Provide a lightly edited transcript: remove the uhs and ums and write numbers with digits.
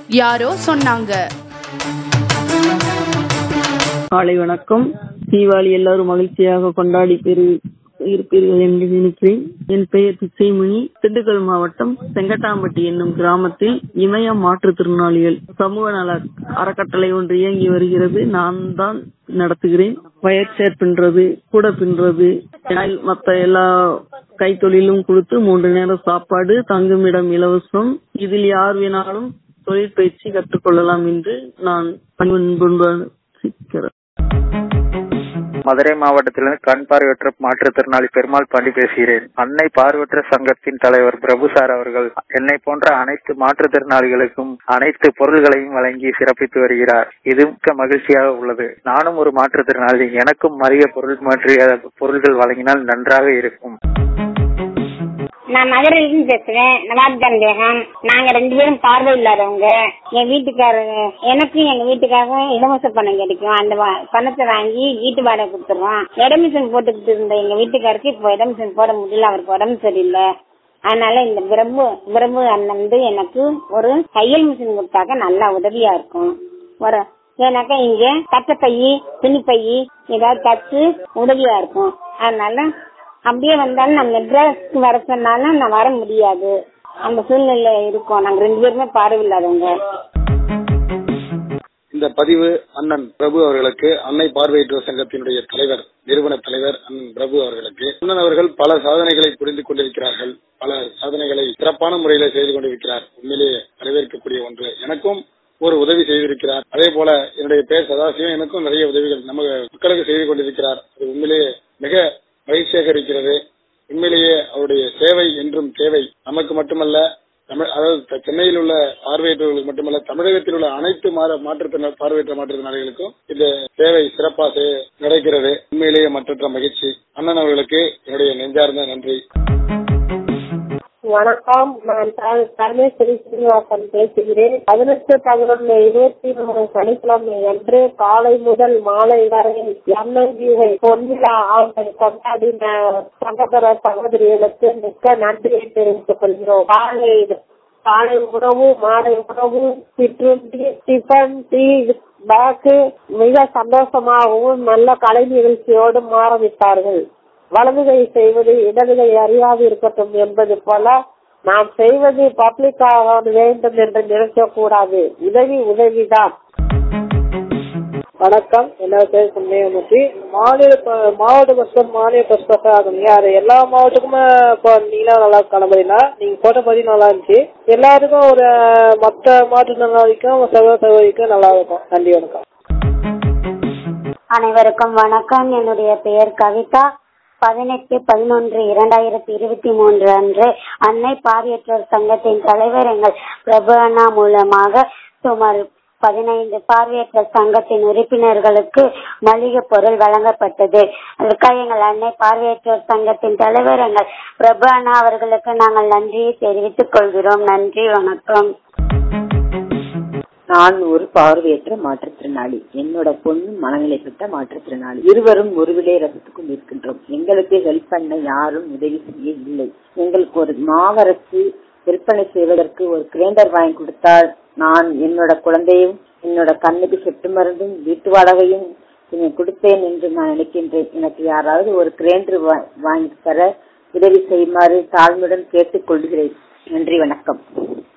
யாரோ சொன்னாங்க. காலை வணக்கம். தீபாவளி எல்லாரும் மகிழ்ச்சியாக கொண்டாடி இருப்பீர்கள் என்று நினைக்கிறேன். என் பெயர் பிச்சைமணி. திண்டுக்கல் மாவட்டம் செங்கட்டாம்பட்டி என்னும் கிராமத்தில் இமய மாற்றுத்திறனாளிகள் சமூக நல அறக்கட்டளை ஒன்று இயங்கி வருகிறது. நான் தான் நடத்துகிறேன். வயர் ஷேர் பின்றது, கூட பின்றது, மற்ற எல்லா கைத்தொழிலும் கொடுத்து 3 நேரம் சாப்பாடு, தங்குமிடம் இலவசம். இதில் யார் வேணாலும் தொழிற்பயிற்சி கற்றுக்கொள்ளலாம் என்று நான் பணிபுரிகிறேன். மதுரை மாவட்டத்திலிருந்து கண் பார்வையற்ற மாற்றுத்திறனாளி பெருமாள் பாண்டி பேசுகிறேன். அன்னை பார்வையற்ற சங்கத்தின் தலைவர் பிரபு சார் அவர்கள் என்னை போன்ற அனைத்து மாற்றுத்திறனாளிகளுக்கும் அனைத்து பொருள்களையும் வழங்கி சிறப்பித்து வருகிறார். இது மிக்க மகிழ்ச்சியாக உள்ளது. நானும் ஒரு மாற்றுத்திறனாளி. எனக்கும் மரிய பொருள்கள் வழங்கினால் நன்றாக இருக்கும். நான் மதுரையிலிருந்து பேசுறேன். நவாப்ஜான் பேகம். நாங்க 2 பேரும் பார்வை இல்லாதவங்க. என் வீட்டுக்காரங்க எனக்கும் எங்க வீட்டுக்காரங்க இலவச பணம் கிடைக்கும். அந்த பணத்தை வாங்கி வீட்டு வாடகை கொடுத்துருவோம். இடமிஷன் போட்டுக்கிட்டு இருந்த எங்க வீட்டுக்காருக்கு இப்போ இடமிஷன் போட முடியல. அவருக்கு உடம்பு சரியில்லை. அதனால இந்த பிரபு அண்ணன் எனக்கு ஒரு தையல் மிஷின் கொடுத்தாக்க நல்லா உதவியா இருக்கும். ஏன்னாக்கா இங்க கட்டப்பையி துணிப்பையி ஏதாவது தச்சு உதவியா இருக்கும். அதனால அப்படியே வந்தாலும் நான் மெட்ராஸ்க்கு வர சொன்னாலும் நான் வர முடியாது. அந்த சூழ்நிலை இருக்கும். நாங்க 2 பேருமே பார்வையில்லாதவங்க. இந்த பதிவு அண்ணன் பிரபு அவர்களுக்கு, அன்னை பார்வையற்றோர் சங்கத்தினுடைய தலைவர், நிறுவன தலைவர் அண்ணன் பிரபு அவர்களுக்கு. அண்ணன் அவர்கள் பல சாதனைகளை புரிந்து கொண்டிருக்கிறார்கள். பல சாதனைகளை சிறப்பான முறையில செய்து கொண்டிருக்கிறார். உண்மையிலேயே வரவேற்கக்கூடிய ஒன்று. எனக்கும் ஒரு உதவி செய்திருக்கிறார். அதே போல என்னுடைய பேர் சதாசிவம் எனக்கும் நிறைய உதவிகள் நம்ம மக்களுக்கு செய்து கொண்டிருக்கிறார். அது உண்மையிலேயே மிக மகிழ்ச்சியாக இருக்கிறது. உண்மையிலேயே அவருடைய சேவை என்றும் தேவை. நமக்கு மட்டுமல்ல, அதாவது சென்னையில் உள்ள பார்வையற்றவர்களுக்கு மட்டுமல்ல, தமிழகத்தில் உள்ள அனைத்து பார்வையற்ற மாற்றுத்திறனாளிகளுக்கும் இந்த சேவை சிறப்பாக நடக்கிறது. உண்மையிலேயே மற்றற்ற மகிழ்ச்சி. அண்ணன் அவர்களுக்கு என்னுடைய நெஞ்சார்ந்த நன்றி. வணக்கம். நான் பரமேஸ்வரி சீனிவாசன் பேசுகிறேன். 18/11/23 சனிக்கிழமை அன்று காலை முதல் மாலை வரை எம்எல்ஏ பொன்விழா ஆண்டை கொண்டாடின சகோதர சகோதரிகளுக்கு மிக்க நன்றியை தெரிவித்துக் கொள்கிறோம். காலை உணவு, மாலை உணவு, சிற்றுண்டி, டிஃபன், டீ பேக்கு மிக சந்தோஷமாகவும் நல்ல கலை நிகழ்ச்சியோடும் ஆரம்பித்தார்கள். வலதுகை செய்வது இடதுகை அறியாது இருக்கட்டும் என்பது போல நாம் செய்வது பப்ளிக்காக வேண்டும் என்று நினைக்க கூடாது. உதவிதான். வணக்கம். என்னோட பேர் புண்ணியமூர்த்தி. மாவட்ட பஸ் மாநில பஸ் ஆகும். யாரு எல்லா மாவட்டத்துக்குமே நீங்களா நல்லா காணப்படுறீங்களா? நீங்க போட்ட பதிவு நல்லா இருந்துச்சு. எல்லாருக்கும் ஒரு மொத்த மாற்றுத்திறனாளிக்கும் சகோதரிக்கும் நல்லா இருக்கும். நன்றி. வணக்கம். அனைவருக்கும் வணக்கம். என்னுடைய பெயர் கவிதா. 18/11/2023 அன்று அன்னை பார்வையற்றோர் சங்கத்தின் தலைவர் எங்கள் பிரபு அண்ணா மூலமாக சுமார் 15 பார்வையற்றோர் சங்கத்தின் உறுப்பினர்களுக்கு மளிகை பொருள் வழங்கப்பட்டது. அதற்காக எங்கள் அன்னை பார்வையற்றோர் சங்கத்தின் தலைவர் எங்கள் பிரபு அண்ணா அவர்களுக்கு நாங்கள் நன்றியை தெரிவித்துக் கொள்கிறோம். நன்றி. வணக்கம். நான் ஒரு பார்வையற்ற மாற்றுத்திறனாளி. என்னோட பொண்ணு மனநிலை பெற்ற மாற்றுத்திறனாளி. இருவரும் ஒருவிலே ரசத்துக்கும் இருக்கின்றோம். எங்களுக்கு ஹெல்ப் பண்ண யாரும் உதவி செய்ய இல்லை. எங்களுக்கு ஒரு மாவரசு விற்பனை செய்வதற்கு ஒரு கிரைண்டர் வாங்கி கொடுத்தால் நான் என்னோட குழந்தையும் என்னோட கண்ணுக்கு சொட்டு மருந்தும் வீட்டு வாடகையும் கொடுப்பேன் என்று நான் நினைக்கின்றேன். எனக்கு யாராவது ஒரு கிரைண்டர் வாங்கி தர உதவி செய்யுமாறு தாழ்மையுடன் கேட்டுக் கொள்கிறேன். நன்றி. வணக்கம்.